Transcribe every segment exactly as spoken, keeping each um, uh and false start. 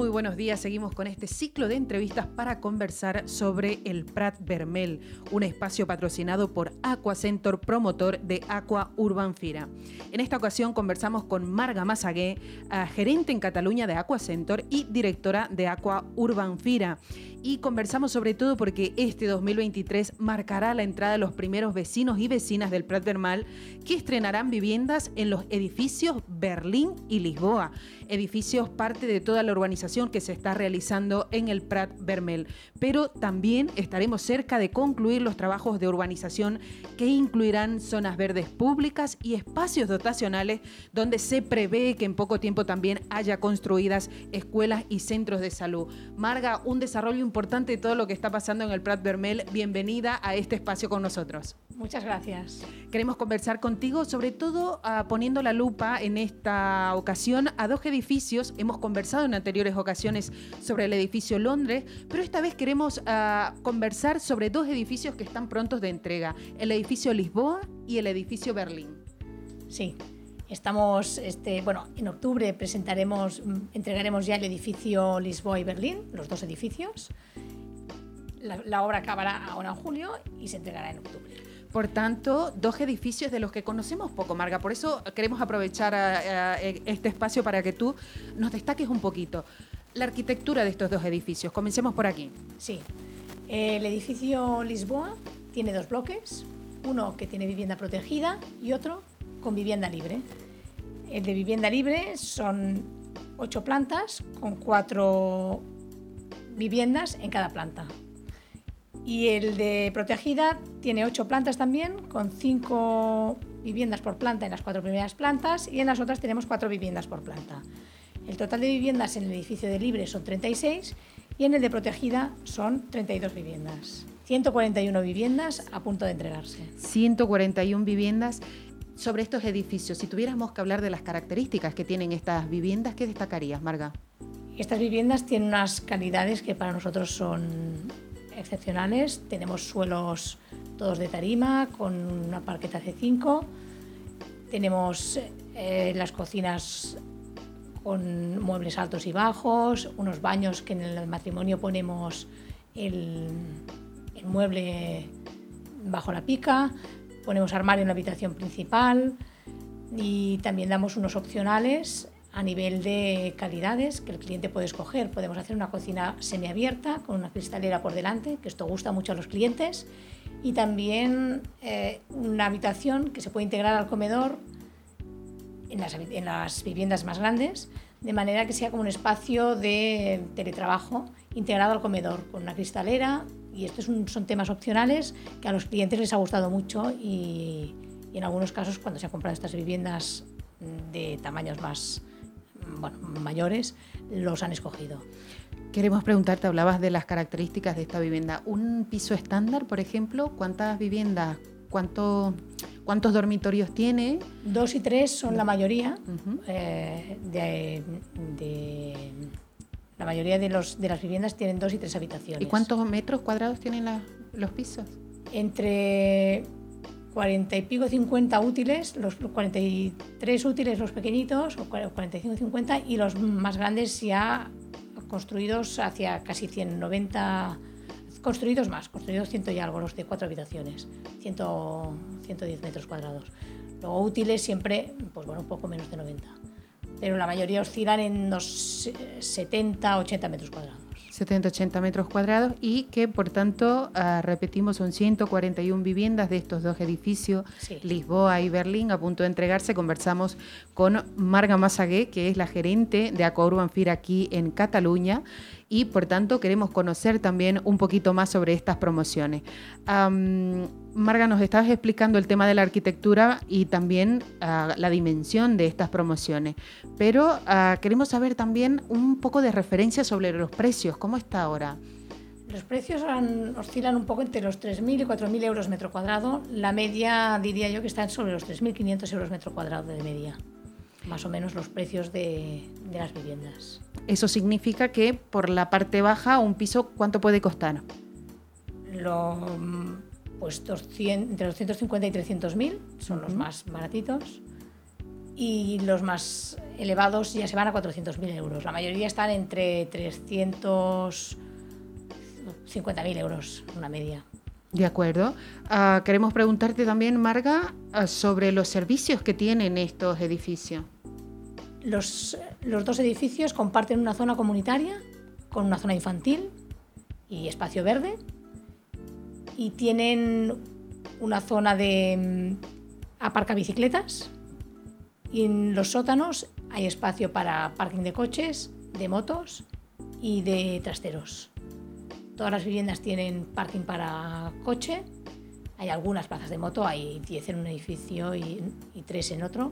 Muy buenos días, seguimos con este ciclo de entrevistas para conversar sobre el Prat Vermell, un espacio patrocinado por Aquacentor, promotor de Aqua Urban Fira. En esta ocasión conversamos con Marga Massagué, gerente en Cataluña de Aquacentor y directora de Aqua Urban Fira. Y conversamos sobre todo porque este dos mil veintitrés marcará la entrada de los primeros vecinos y vecinas del Prat Vermell que estrenarán viviendas en los edificios Berlín y Lisboa, edificios parte de toda la urbanización que se está realizando en el Prat Vermell. Pero también estaremos cerca de concluir los trabajos de urbanización que incluirán zonas verdes públicas y espacios dotacionales donde se prevé que en poco tiempo también haya construidas escuelas y centros de salud. Marga, un desarrollo importante de todo lo que está pasando en el Prat Vermell. Bienvenida a este espacio con nosotros. Muchas gracias. Queremos conversar contigo, sobre todo uh, poniendo la lupa en esta ocasión a dos edificios. Hemos conversado en anteriores ocasiones sobre el edificio Londres, pero esta vez queremos uh, conversar sobre dos edificios que están prontos de entrega, el edificio Lisboa y el edificio Berlín. Sí, estamos, este, bueno, en octubre presentaremos, entregaremos ya el edificio Lisboa y Berlín, los dos edificios. La, la obra acabará ahora en julio y se entregará en octubre. Por tanto, dos edificios de los que conocemos poco, Marga. Por eso queremos aprovechar a, a este espacio para que tú nos destaques un poquito la arquitectura de estos dos edificios. Comencemos por aquí. Sí, el edificio Lisboa tiene dos bloques, uno que tiene vivienda protegida y otro con vivienda libre. El de vivienda libre son ocho plantas con cuatro viviendas en cada planta. Y el de protegida tiene ocho plantas también, con cinco viviendas por planta en las cuatro primeras plantas y en las otras tenemos cuatro viviendas por planta. El total de viviendas en el edificio de libre son treinta y seis y en el de protegida son treinta y dos viviendas. ciento cuarenta y una viviendas a punto de entregarse. ciento cuarenta y una viviendas. Sobre estos edificios, si tuviéramos que hablar de las características que tienen estas viviendas, ¿qué destacarías, Marga? Estas viviendas tienen unas calidades que para nosotros son excepcionales. Tenemos suelos todos de tarima con una parqueta C cinco, tenemos eh, las cocinas con muebles altos y bajos, unos baños que en el matrimonio ponemos el, el mueble bajo la pica, ponemos armario en la habitación principal y también damos unos opcionales a nivel de calidades que el cliente puede escoger. Podemos hacer una cocina semiabierta con una cristalera por delante, que esto gusta mucho a los clientes, y también eh, una habitación que se puede integrar al comedor en las, en las viviendas más grandes, de manera que sea como un espacio de teletrabajo integrado al comedor con una cristalera, y estos un, son temas opcionales que a los clientes les ha gustado mucho y, y en algunos casos cuando se han comprado estas viviendas de tamaños más bueno, mayores, los han escogido. Queremos preguntarte, hablabas de las características de esta vivienda. ¿Un piso estándar, por ejemplo? ¿Cuántas viviendas, cuánto, cuántos dormitorios tiene? Dos y tres son la mayoría. Uh-huh. eh, de, de, la mayoría de, los, de las viviendas tienen dos y tres habitaciones. ¿Y cuántos metros cuadrados tienen la, los pisos? Entre cuarenta y pico, cincuenta útiles, los cuarenta y tres útiles los pequeñitos, o cuarenta y cinco, cincuenta, y los más grandes ya construidos hacia casi ciento noventa, construidos más, construidos ciento y algo, los de cuatro habitaciones, cien, ciento diez metros cuadrados. Luego útiles siempre, pues bueno, un poco menos de noventa, pero la mayoría oscilan en los setenta, ochenta metros cuadrados. setenta, ochenta metros cuadrados y que, por tanto, uh, repetimos, son ciento cuarenta y una viviendas de estos dos edificios, sí. Lisboa y Berlín, a punto de entregarse. Conversamos con Marga Massagué, que es la gerente de Aqua Urban Fira aquí en Cataluña, y, por tanto, queremos conocer también un poquito más sobre estas promociones. Um, Marga, nos estabas explicando el tema de la arquitectura y también uh, la dimensión de estas promociones, pero uh, queremos saber también un poco de referencia sobre los precios. ¿Cómo está ahora? Los precios han, oscilan un poco entre los tres mil y cuatro mil euros metro cuadrado. La media, diría yo, que está sobre los tres mil quinientos euros metro cuadrado de media. Más o menos los precios de, de las viviendas. Eso significa que por la parte baja, un piso, ¿cuánto puede costar? Lo, pues doscientos, entre doscientos cincuenta y trescientos mil son uh-huh. los más baratitos. y los más elevados ya se van a cuatrocientos mil euros. La mayoría están entre trescientos cincuenta mil euros, una media. De acuerdo. Uh, queremos preguntarte también, Marga, uh, sobre los servicios que tienen estos edificios. Los, los dos edificios comparten una zona comunitaria con una zona infantil y espacio verde, y tienen una zona de aparcabicicletas, y en los sótanos hay espacio para parking de coches, de motos y de trasteros. Todas las viviendas tienen parking para coche, hay algunas plazas de moto, hay diez en un edificio y, y tres en otro.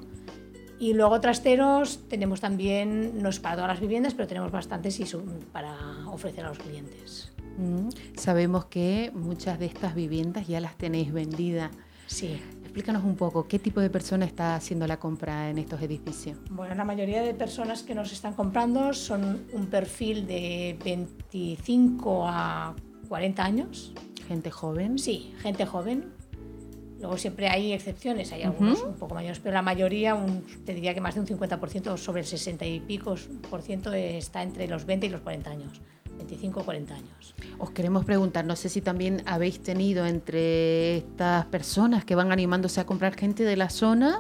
Y luego trasteros tenemos también, no es para todas las viviendas, pero tenemos bastantes y para ofrecer a los clientes. Mm, sabemos que muchas de estas viviendas ya las tenéis vendidas. Sí. Explícanos un poco, ¿qué tipo de persona está haciendo la compra en estos edificios? Bueno, la mayoría de personas que nos están comprando son un perfil de veinticinco a cuarenta años. ¿Gente joven? Sí, gente joven. Luego siempre hay excepciones, hay algunos uh-huh. un poco mayores, pero la mayoría, un, te diría que más de un cincuenta por ciento, sobre el sesenta y pico por ciento está entre los veinte y los cuarenta años. veinticinco o cuarenta años. Os queremos preguntar, no sé si también habéis tenido entre estas personas que van animándose a comprar gente de la zona.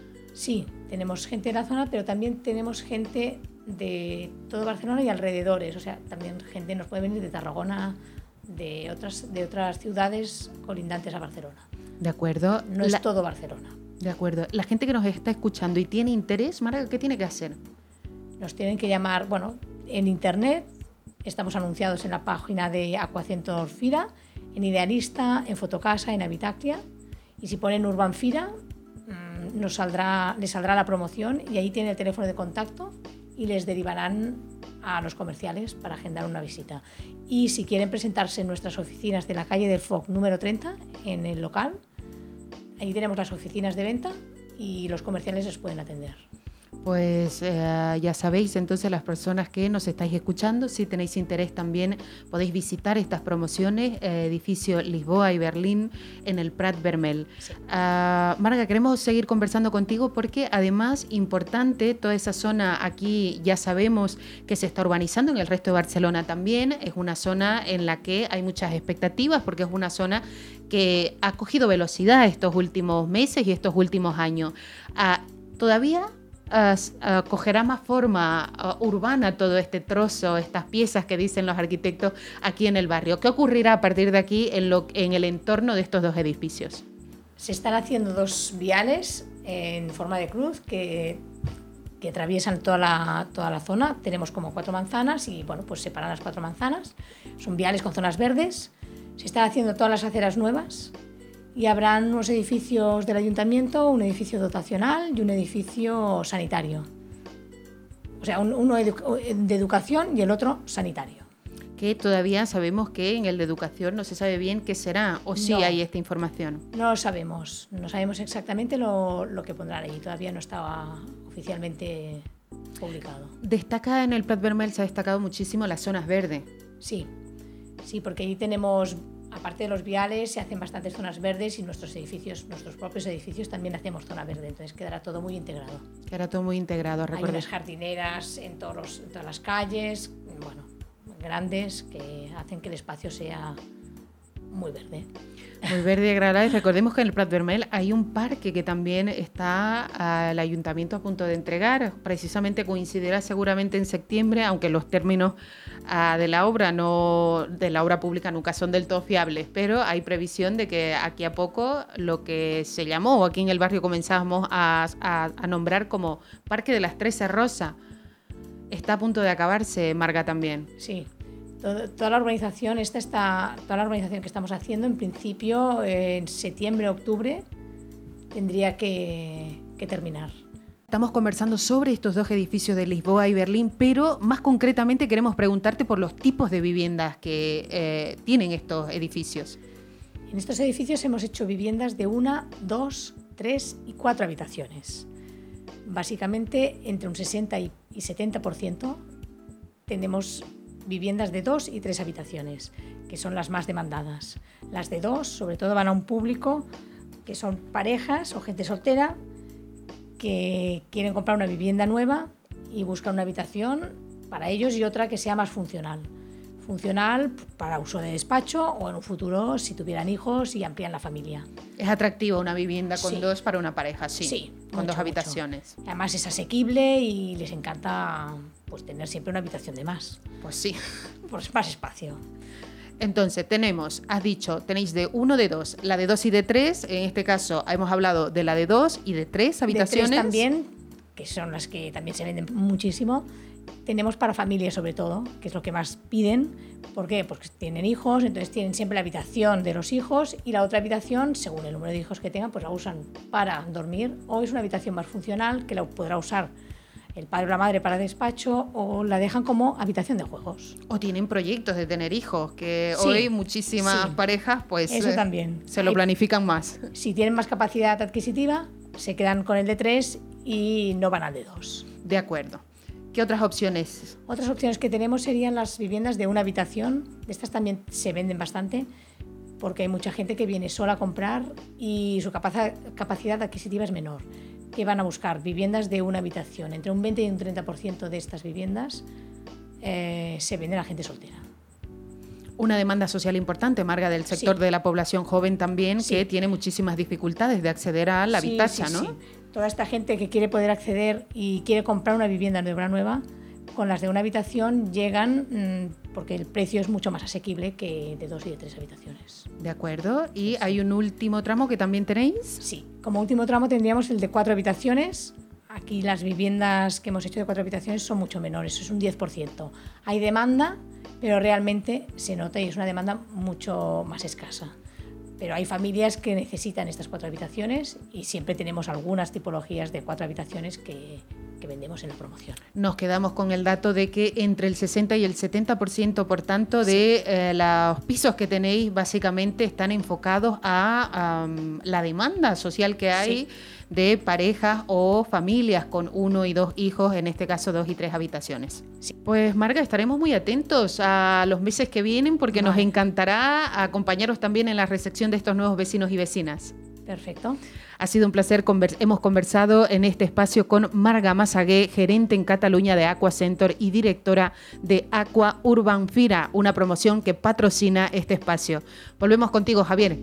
Sí, tenemos gente de la zona, pero también tenemos gente de todo Barcelona y alrededores. O sea, también gente nos puede venir de Tarragona, de otras, de otras ciudades colindantes a Barcelona. De acuerdo. No es la... todo Barcelona. De acuerdo. La gente que nos está escuchando y tiene interés, Marga, ¿qué tiene que hacer? Nos tienen que llamar, bueno, en internet. Estamos anunciados en la página de Aquacentor Fira, en Idealista, en Fotocasa, en Habitaclia. Y si ponen Urban Fira, mmm, nos saldrá, les saldrá la promoción y ahí tienen el teléfono de contacto y les derivarán a los comerciales para agendar una visita. Y si quieren presentarse en nuestras oficinas de la calle del Foc número treinta, en el local, ahí tenemos las oficinas de venta y los comerciales les pueden atender. Pues eh, ya sabéis, entonces las personas que nos estáis escuchando, si tenéis interés también podéis visitar estas promociones, eh, edificio Lisboa y Berlín en el Prat Vermell. Sí. Uh, Marga, queremos seguir conversando contigo porque además importante, toda esa zona aquí ya sabemos que se está urbanizando, en el resto de Barcelona también, es una zona en la que hay muchas expectativas porque es una zona que ha cogido velocidad estos últimos meses y estos últimos años. Uh, todavía... Uh, uh, cogerá más forma uh, urbana todo este trozo, estas piezas que dicen los arquitectos aquí en el barrio. ¿Qué ocurrirá a partir de aquí en, lo, en el entorno de estos dos edificios? Se están haciendo dos viales en forma de cruz que, que atraviesan toda la, toda la zona. Tenemos como cuatro manzanas y bueno, pues separan las cuatro manzanas. Son viales con zonas verdes. Se están haciendo todas las aceras nuevas. Y habrán unos edificios del ayuntamiento, un edificio dotacional y un edificio sanitario. O sea, un, uno edu- de educación y el otro sanitario. Que todavía sabemos que en el de educación no se sabe bien qué será, o sí no, hay esta información. No lo sabemos, no sabemos exactamente lo, lo que pondrán allí, todavía no estaba oficialmente publicado. Destaca en el Prat Vermell, se ha destacado muchísimo las zonas verdes. Sí, sí, porque allí tenemos... Aparte de los viales, se hacen bastantes zonas verdes y nuestros edificios, nuestros propios edificios también hacemos zona verde, entonces quedará todo muy integrado. Quedará todo muy integrado, recuerda. Hay unas jardineras en, todos los, en todas las calles, bueno, grandes, que hacen que el espacio sea muy verde. Muy verde y agradable. Recordemos que en el Prat Vermell hay un parque que también está al ayuntamiento a punto de entregar. Precisamente coincidirá seguramente en septiembre, aunque los términos uh, de la obra no, de la obra pública nunca son del todo fiables, pero hay previsión de que aquí a poco lo que se llamó, aquí en el barrio comenzábamos a, a, a nombrar como Parque de las Trece Rosas, está a punto de acabarse, Marga, también. Sí. Toda la urbanización, esta está, toda la urbanización que estamos haciendo, en principio, eh, en septiembre, octubre, tendría que, que terminar. Estamos conversando sobre estos dos edificios de Lisboa y Berlín, pero más concretamente queremos preguntarte por los tipos de viviendas que eh, tienen estos edificios. En estos edificios hemos hecho viviendas de una, dos, tres y cuatro habitaciones. Básicamente, entre un sesenta y setenta por ciento tenemos viviendas de dos y tres habitaciones, que son las más demandadas. Las de dos, sobre todo, van a un público que son parejas o gente soltera que quieren comprar una vivienda nueva y buscan una habitación para ellos y otra que sea más funcional. Funcional para uso de despacho o en un futuro si tuvieran hijos y amplían la familia. Es atractiva una vivienda con Sí. dos para una pareja, sí, Sí, con mucho, dos habitaciones. mucho. Además es asequible y les encanta pues tener siempre una habitación de más, Pues sí. pues más espacio. Entonces tenemos, has dicho, tenéis de uno, de dos, la de dos y de tres. En este caso hemos hablado de la de dos y de tres habitaciones. De tres también, que son las que también se venden muchísimo. Tenemos para familias sobre todo, que es lo que más piden. ¿Por qué? Porque tienen hijos, entonces tienen siempre la habitación de los hijos y la otra habitación, según el número de hijos que tengan, pues la usan para dormir o es una habitación más funcional que la podrá usar el padre o la madre para despacho o la dejan como habitación de juegos. O tienen proyectos de tener hijos, que Sí, hoy muchísimas sí. parejas pues Eso eh, también. se lo Hay- planifican más. Si tienen más capacidad adquisitiva, se quedan con el de tres y no van al de dos. De acuerdo. ¿Qué otras opciones? Otras opciones que tenemos serían las viviendas de una habitación. De estas también se venden bastante porque hay mucha gente que viene sola a comprar y su capaci- capacidad adquisitiva es menor. Que van a buscar viviendas de una habitación. Entre un veinte y un treinta por ciento de estas viviendas eh, se venden a gente soltera. Una demanda social importante, Marga, del sector Sí. de la población joven también, Sí. que tiene muchísimas dificultades de acceder al Sí, hábitat, sí, ¿no? sí. Toda esta gente que quiere poder acceder y quiere comprar una vivienda de obra nueva, con las de una habitación llegan mmm, porque el precio es mucho más asequible que de dos y de tres habitaciones. De acuerdo. ¿Y hay un último tramo que también tenéis? Sí, como último tramo tendríamos el de cuatro habitaciones. Aquí las viviendas que hemos hecho de cuatro habitaciones son mucho menores, es un diez por ciento. Hay demanda, pero realmente se nota y es una demanda mucho más escasa. Pero hay familias que necesitan estas cuatro habitaciones y siempre tenemos algunas tipologías de cuatro habitaciones que, que vendemos en la promoción. Nos quedamos con el dato de que entre el sesenta y el setenta por ciento, por tanto, de eh, los pisos que tenéis básicamente están enfocados a um, la demanda social que hay Sí. de parejas o familias con uno y dos hijos, en este caso dos y tres habitaciones. Sí. Pues Marga, estaremos muy atentos a los meses que vienen porque nos Vale. encantará acompañaros también en la recepción de estos nuevos vecinos y vecinas. Perfecto. Ha sido un placer. Conver- hemos conversado en este espacio con Marga Massagué, gerente en Cataluña de Aqua Center y directora de Aqua Urban Fira, una promoción que patrocina este espacio. Volvemos contigo, Javier.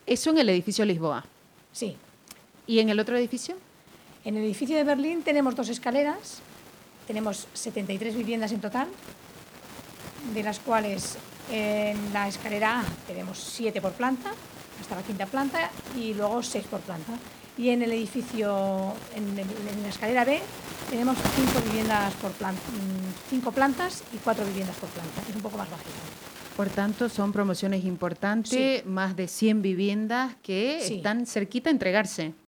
Eso en el edificio Lisboa. Sí. ¿Y en el otro edificio? En el edificio de Berlín tenemos dos escaleras, tenemos setenta y tres viviendas en total, de las cuales en la escalera A tenemos siete por planta, hasta la quinta planta, y luego seis por planta. Y en el edificio, en, el, en la escalera B, tenemos cinco viviendas por planta, cinco plantas y cuatro viviendas por planta, es un poco más bajito. Por tanto, son promociones importantes, Sí. más de cien viviendas que Sí. están cerquita a entregarse.